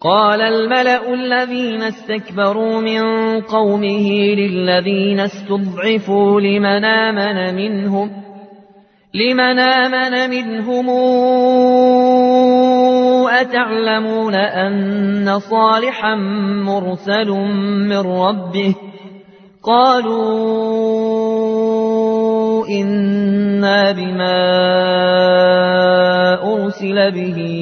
قال الملأ الذين استكبروا من قومه للذين استضعفوا لمن آمن منهم أتعلمون أن صالحا مرسل من ربه قالوا إنا بما أرسل به